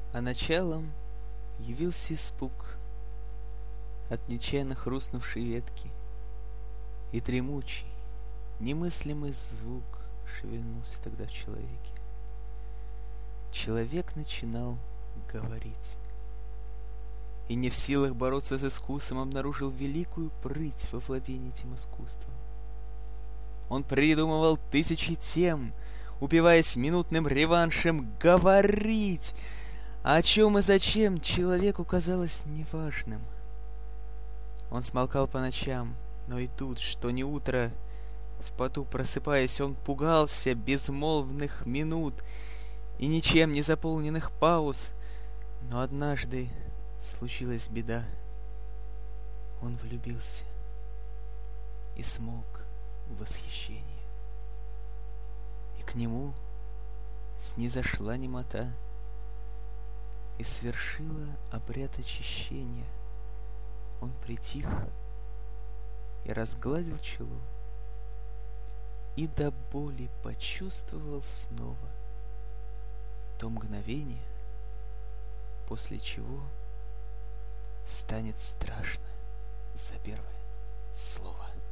А началом явился испуг от нечаянно хрустнувшей ветки, и дремучий, немыслимый звук шевельнулся тогда в человеке. Человек начинал говорить, и не в силах бороться с искусством обнаружил великую прыть во владении этим искусством. Он придумывал тысячи тем, упиваясь минутным реваншем говорить, а о чем и зачем человеку казалось неважным. Он смолкал по ночам, но и тут, что не утро, в поту просыпаясь, он пугался безмолвных минут и ничем не заполненных пауз. Но однажды случилась беда. Он влюбился и смолк в восхищении. И к нему снизошла немота и свершила обряд очищения. Он притих и разгладил чело, и до боли почувствовал снова то мгновение, после чего станет страшно за первое слово.